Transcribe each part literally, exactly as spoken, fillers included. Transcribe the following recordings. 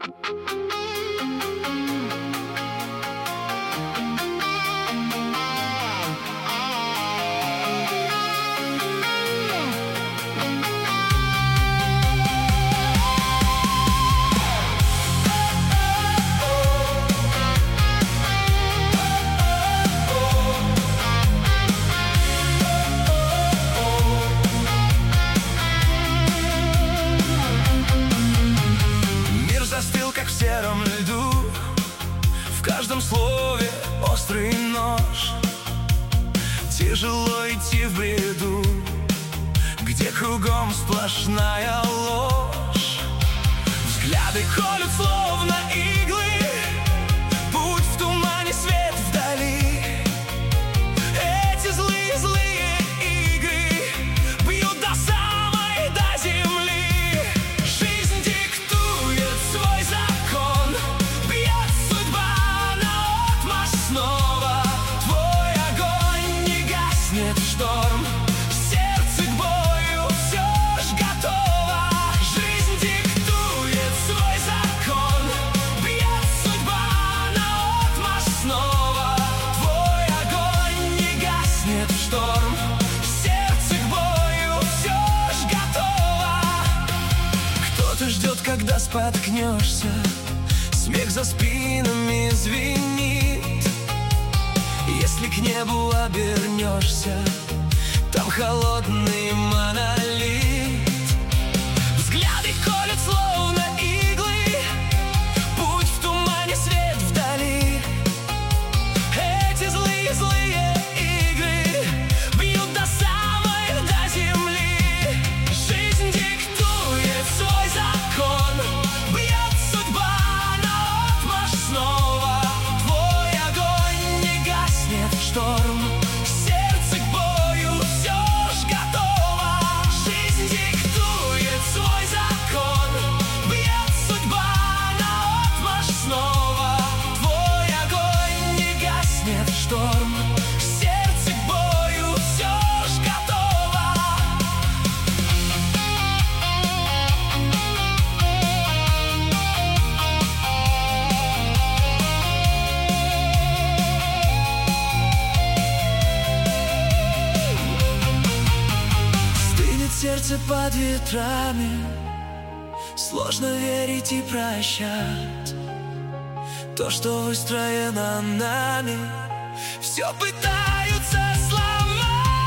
Как в сером льду, в каждом слове острый нож. Тяжело идти в бреду, где кругом сплошная ложь. Взгляды колют словно иглы, путь в тумане, свет вдали. Эти злые-злые игры бьют до самой, до земли. Жизнь диктует свой закон, бьет судьба наотмашь снова. Твой огонь не гаснет в шторм, сердце к бою все ж готово. Жизнь диктует свой закон, бьет судьба наотмашь снова. Твой огонь не гаснет в шторм, сердце к бою все ж готово. Кто-то ждет, когда споткнешься, смех за спинами звенит. Если к небу обернешься, там холодный монолит. Взгляды колют словно иглы, путь в тумане, свет вдали. Эти злые-злые игры бьют до самой, до земли. Жизнь диктует свой закон, бьет судьба наотмашь снова. Твой огонь не гаснет в шторм, сердце к бою все ж готово. Жизнь диктует свой закон, бьет судьба наотмашь снова. Твой огонь не гаснет в шторм, сердце к бою все ж готово. Стынет сердце под ветрами, сложно верить и прощать. То, что выстроено нами, все пытаются сломать.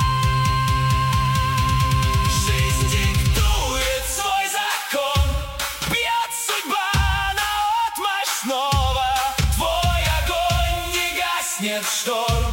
Жизнь диктует свой закон, бьет судьба наотмашь снова. Твой огонь не гаснет в шторм,